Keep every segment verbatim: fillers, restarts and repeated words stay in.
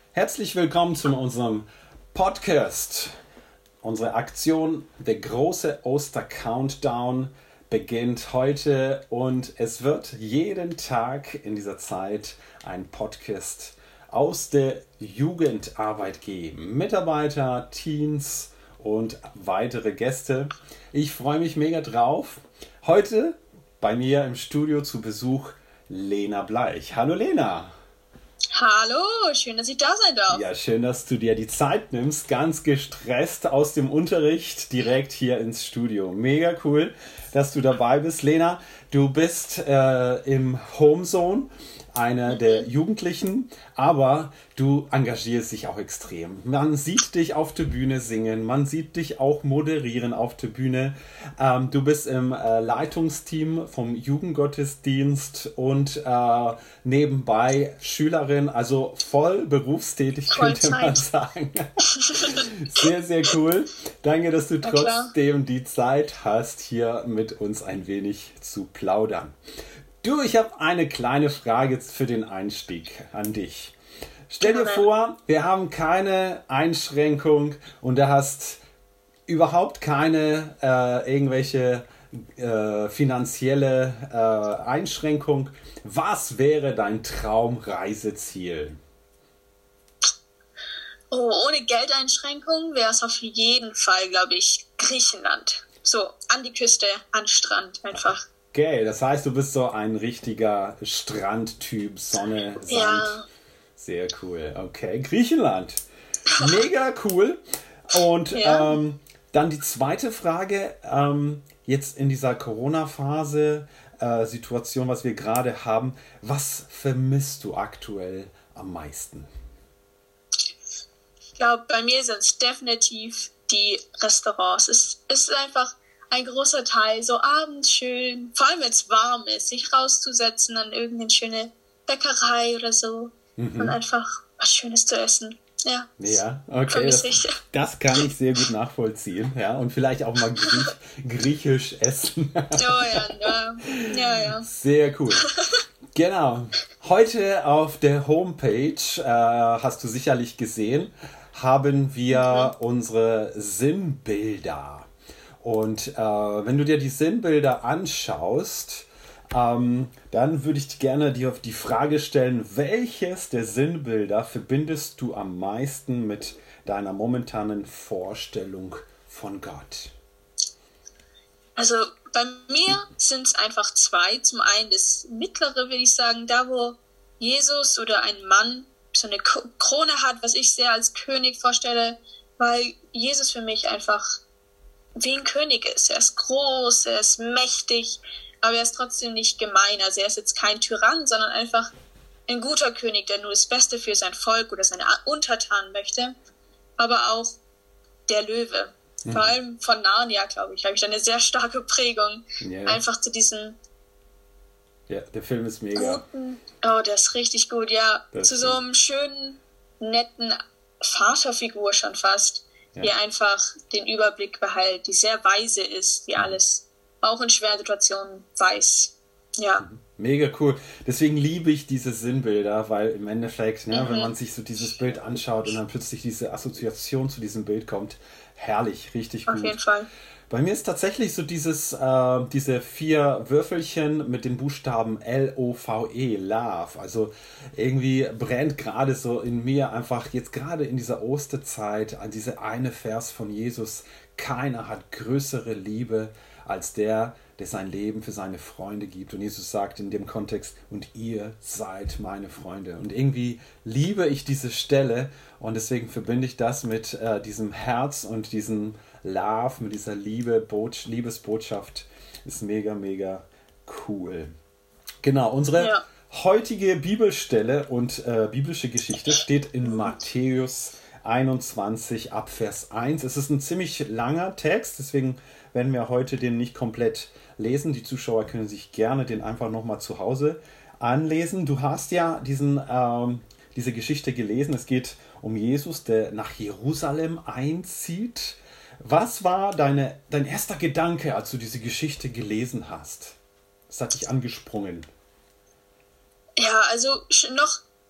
Herzlich willkommen zu unserem Podcast. Unsere Aktion, der große Oster-Countdown, beginnt heute und es wird jeden Tag in dieser Zeit ein Podcast aus der Jugendarbeit geben. Mitarbeiter, Teens und weitere Gäste. Ich freue mich mega drauf. Heute bei mir im Studio zu Besuch Lena Bleich. Hallo Lena. Hallo, schön, dass ich da sein darf. Ja, schön, dass du dir die Zeit nimmst, ganz gestresst aus dem Unterricht direkt hier ins Studio. Mega cool, dass du dabei bist, Lena. Du bist äh, im Homezone, einer der Jugendlichen, aber du engagierst dich auch extrem. Man sieht dich auf der Bühne singen, man sieht dich auch moderieren auf der Bühne. Ähm, du bist im äh, Leitungsteam vom Jugendgottesdienst und äh, nebenbei Schülerin, also voll berufstätig, könnte man sagen. Sehr, sehr cool. Danke, dass du trotzdem die Zeit hast, hier mit uns ein wenig zu plaudern. Du, ich habe eine kleine Frage für den Einstieg an dich. Stell dir vor, wir haben keine Einschränkung und du hast überhaupt keine äh, irgendwelche äh, finanzielle äh, Einschränkung. Was wäre dein Traumreiseziel? Oh, ohne Geldeinschränkung wäre es auf jeden Fall, glaube ich, Griechenland. So, an die Küste, an den Strand einfach. Okay, das heißt, du bist so ein richtiger Strandtyp, Sonne, Sand. Ja. Sehr cool. Okay, Griechenland. Mega cool. Und ja. ähm, dann die zweite Frage. Ähm, jetzt in dieser Corona-Phase, äh, Situation, was wir gerade haben, was vermisst du aktuell am meisten? Ich glaube, bei mir sind es definitiv die Restaurants. Es ist einfach ein großer Teil, so abends schön, vor allem wenn es warm ist, sich rauszusetzen an irgendeine schöne Bäckerei oder so mhm. und einfach was Schönes zu essen. Ja, ja, okay, das, das kann ich sehr gut nachvollziehen. Ja, und vielleicht auch mal Griech, griechisch essen. Oh ja, ja, ja, ja. Sehr cool. Genau. Heute auf der Homepage, äh, hast du sicherlich gesehen, haben wir mhm. unsere Sinnbilder. Und äh, wenn du dir die Sinnbilder anschaust, ähm, dann würde ich gerne dir auf die Frage stellen, welches der Sinnbilder verbindest du am meisten mit deiner momentanen Vorstellung von Gott? Also bei mir sind es einfach zwei. Zum einen das mittlere, würde ich sagen, da wo Jesus oder ein Mann so eine Krone hat, was ich sehr als König vorstelle, weil Jesus für mich einfach wie ein König ist. Er ist groß, er ist mächtig, aber er ist trotzdem nicht gemein. Also er ist jetzt kein Tyrann, sondern einfach ein guter König, der nur das Beste für sein Volk oder seine Untertanen möchte. Aber auch der Löwe. Mhm. Vor allem von Narnia, glaube ich, habe ich da eine sehr starke Prägung. Ja. Einfach zu diesem Ja, der Film ist mega. Guten, oh, der ist richtig gut, ja. Das zu so einem schönen, netten Vaterfigur schon fast. Ja. Die einfach den Überblick behält, die sehr weise ist, die alles auch in schweren Situationen weiß. Ja. Mega cool. Deswegen liebe ich diese Sinnbilder, weil im Endeffekt, ne, mhm. wenn man sich so dieses Bild anschaut und dann plötzlich diese Assoziation zu diesem Bild kommt, herrlich, richtig gut. Auf jeden Fall. Bei mir ist tatsächlich so dieses, äh, diese vier Würfelchen mit den Buchstaben L O V E, Love. Also irgendwie brennt gerade so in mir einfach jetzt gerade in dieser Osterzeit an diese eine Vers von Jesus. Keiner hat größere Liebe als der, der sein Leben für seine Freunde gibt. Und Jesus sagt in dem Kontext, und ihr seid meine Freunde. Und irgendwie liebe ich diese Stelle und deswegen verbinde ich das mit äh, diesem Herz und diesem Love, mit dieser Liebe, Bots- Liebesbotschaft. Ist mega, mega cool. Genau, unsere ja. heutige Bibelstelle und äh, biblische Geschichte steht in Matthäus einundzwanzig ab Vers eins. Es ist ein ziemlich langer Text, deswegen werden wir heute den nicht komplett lesen. Die Zuschauer können sich gerne den einfach nochmal zu Hause anlesen. Du hast ja diesen, ähm, diese Geschichte gelesen. Es geht um Jesus, der nach Jerusalem einzieht. Was war deine, dein erster Gedanke, als du diese Geschichte gelesen hast? Was hat dich angesprungen? Ja, also noch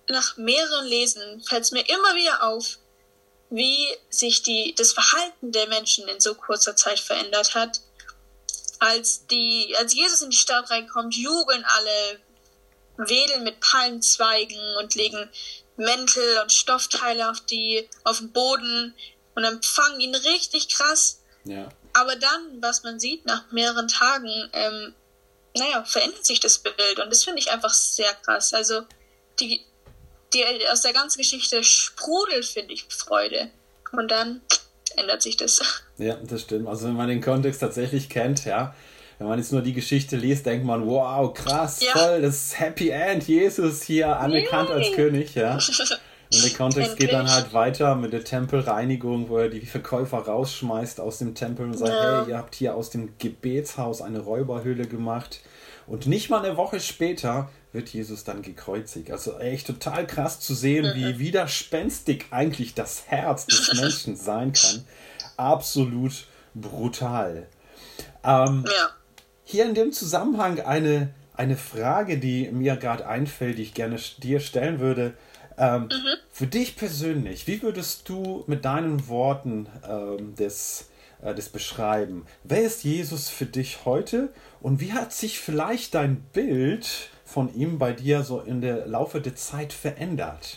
nach mehreren Lesen fällt es mir immer wieder auf, wie sich die, das Verhalten der Menschen in so kurzer Zeit verändert hat. Als, die, als Jesus in die Stadt reinkommt, jubeln alle, wedeln mit Palmzweigen und legen Mäntel und Stoffteile auf, die, auf den Boden und empfangen ihn richtig krass. Ja. Aber dann, was man sieht, nach mehreren Tagen, ähm, naja, verändert sich das Bild. Und das finde ich einfach sehr krass. Also die, die aus der ganzen Geschichte sprudelt, finde ich, Freude. Und dann ändert sich das. Ja, das stimmt. Also wenn man den Kontext tatsächlich kennt, ja, wenn man jetzt nur die Geschichte liest, denkt man, wow, krass, ja. Voll, das Happy End, Jesus hier anerkannt Yay. Als König, ja. Und der Kontext Endlich. Geht dann halt weiter mit der Tempelreinigung, wo er die Verkäufer rausschmeißt aus dem Tempel und sagt, ja. Hey, ihr habt hier aus dem Gebetshaus eine Räuberhöhle gemacht. Und nicht mal eine Woche später wird Jesus dann gekreuzigt. Also echt total krass zu sehen, mhm. wie widerspenstig eigentlich das Herz des Menschen sein kann. Absolut brutal. Ähm, ja. Hier in dem Zusammenhang eine, eine Frage, die mir gerade einfällt, die ich gerne dir stellen würde. Ähm, mhm. Für dich persönlich, wie würdest du mit deinen Worten ähm, das, äh, das beschreiben? Wer ist Jesus für dich heute und wie hat sich vielleicht dein Bild von ihm bei dir so in der Laufe der Zeit verändert?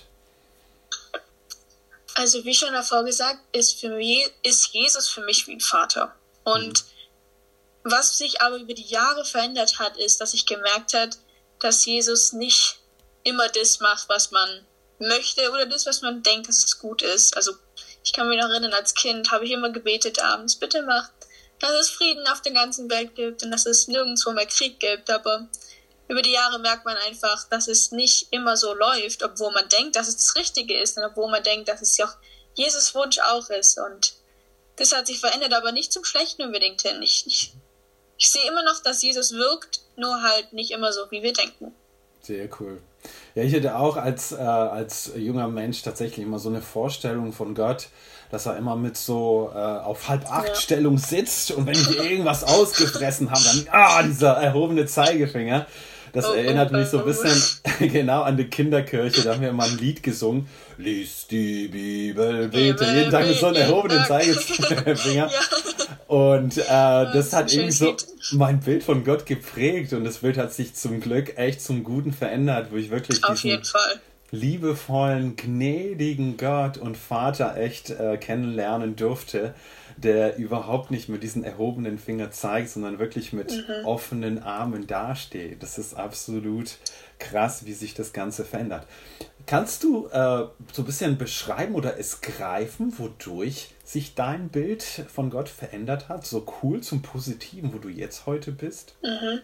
Also wie schon davor gesagt, ist, für mich, ist Jesus für mich wie ein Vater. Und mhm. was sich aber über die Jahre verändert hat, ist, dass ich gemerkt habe, dass Jesus nicht immer das macht, was man möchte oder das, was man denkt, dass es gut ist. Also ich kann mich noch erinnern, als Kind habe ich immer gebetet abends, bitte macht, dass es Frieden auf der ganzen Welt gibt und dass es nirgendwo mehr Krieg gibt. Aber über die Jahre merkt man einfach, dass es nicht immer so läuft, obwohl man denkt, dass es das Richtige ist und obwohl man denkt, dass es ja auch Jesus Wunsch auch ist. Und das hat sich verändert, aber nicht zum Schlechten unbedingt hin. Ich, ich, ich sehe immer noch, dass Jesus wirkt, nur halt nicht immer so, wie wir denken. Sehr cool. Ja, ich hätte auch als, äh, als junger Mensch tatsächlich immer so eine Vorstellung von Gott, dass er immer mit so äh, auf halb acht ja. Stellung sitzt und wenn ich irgendwas ausgefressen habe, dann ah, dieser erhobene Zeigefinger. Das oh, erinnert oh, mich so ein bisschen genau an die Kinderkirche, da haben wir mal ein Lied gesungen. Lies die Bibel, bete jeden Tag mit so einem erhobenen Zeigefinger. Ja. Und äh, das hat irgendwie so mein Bild von Gott geprägt und das Bild hat sich zum Glück echt zum Guten verändert, wo ich wirklich Auf jeden Fall. liebevollen, gnädigen Gott und Vater echt äh, kennenlernen durfte, der überhaupt nicht mit diesen erhobenen Finger zeigt, sondern wirklich mit mhm. offenen Armen dasteht. Das ist absolut krass, wie sich das Ganze verändert. Kannst du äh, so ein bisschen beschreiben oder es greifen, wodurch sich dein Bild von Gott verändert hat? So cool zum Positiven, wo du jetzt heute bist? Mhm.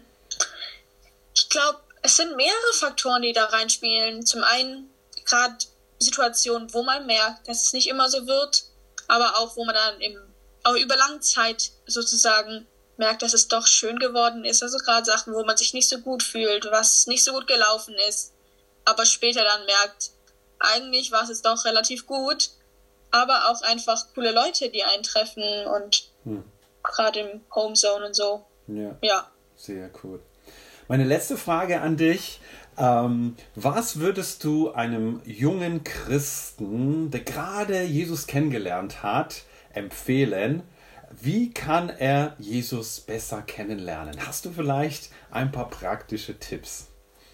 Ich glaube, es sind mehrere Faktoren, die da reinspielen. Zum einen gerade Situationen, wo man merkt, dass es nicht immer so wird, aber auch, wo man dann im, auch über lange Zeit sozusagen merkt, dass es doch schön geworden ist. Also gerade Sachen, wo man sich nicht so gut fühlt, was nicht so gut gelaufen ist, aber später dann merkt, eigentlich war es jetzt doch relativ gut, aber auch einfach coole Leute, die eintreffen und hm. gerade im Homezone und so. Ja. ja. Sehr cool. Meine letzte Frage an dich. Ähm, was würdest du einem jungen Christen, der gerade Jesus kennengelernt hat, empfehlen? Wie kann er Jesus besser kennenlernen? Hast du vielleicht ein paar praktische Tipps?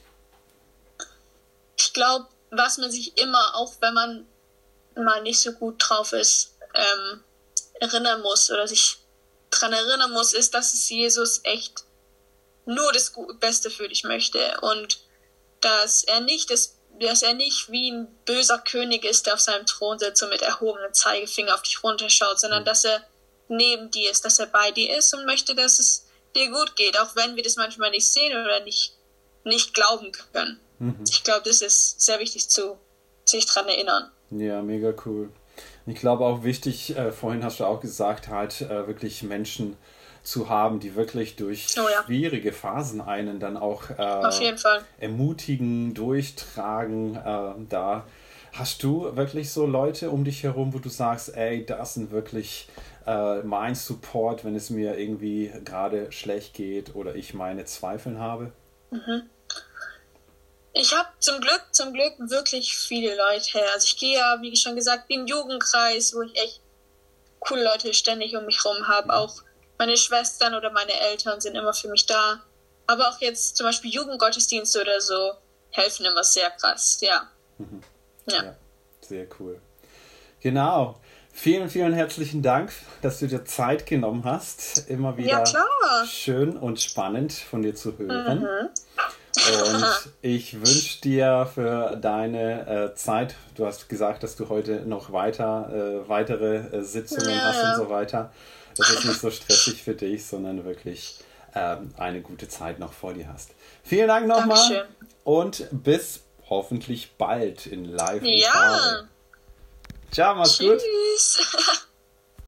Ich glaube, was man sich immer, auch wenn man mal nicht so gut drauf ist, ähm, erinnern muss oder sich daran erinnern muss, ist, dass es Jesus echt nur das Beste für dich möchte und dass er nicht das, dass er nicht wie ein böser König ist, der auf seinem Thron sitzt und mit erhobenem Zeigefinger auf dich runterschaut, sondern mhm. dass er neben dir ist, dass er bei dir ist und möchte, dass es dir gut geht, auch wenn wir das manchmal nicht sehen oder nicht, nicht glauben können. Mhm. Ich glaube, das ist sehr wichtig zu sich dran erinnern. Ja, mega cool. Ich glaube auch wichtig, äh, vorhin hast du auch gesagt, halt äh, wirklich Menschen zu haben, die wirklich durch oh ja. schwierige Phasen einen dann auch äh, Auf jeden Fall. ermutigen, durchtragen. Äh, da hast du wirklich so Leute um dich herum, wo du sagst, ey, das sind wirklich äh, mein Support, wenn es mir irgendwie gerade schlecht geht oder ich meine Zweifel habe? Mhm. Ich habe zum Glück, zum Glück wirklich viele Leute. Also ich gehe ja, wie schon gesagt, in den Jugendkreis, wo ich echt coole Leute ständig um mich rum habe. Auch meine Schwestern oder meine Eltern sind immer für mich da. Aber auch jetzt zum Beispiel Jugendgottesdienste oder so helfen immer sehr krass, ja. Mhm. Ja. Ja, sehr cool. Genau. Vielen, vielen herzlichen Dank, dass du dir Zeit genommen hast. Immer wieder Ja, klar. schön und spannend von dir zu hören. Mhm. Und ich wünsche dir für deine äh, Zeit, du hast gesagt, dass du heute noch weiter äh, weitere äh, Sitzungen Ja, hast ja. und so weiter. Das ist nicht so stressig für dich, sondern wirklich ähm, eine gute Zeit noch vor dir hast. Vielen Dank nochmal Dankeschön. und bis hoffentlich bald in Live und Ja. Farbe. Ciao, mach's gut. Tschüss.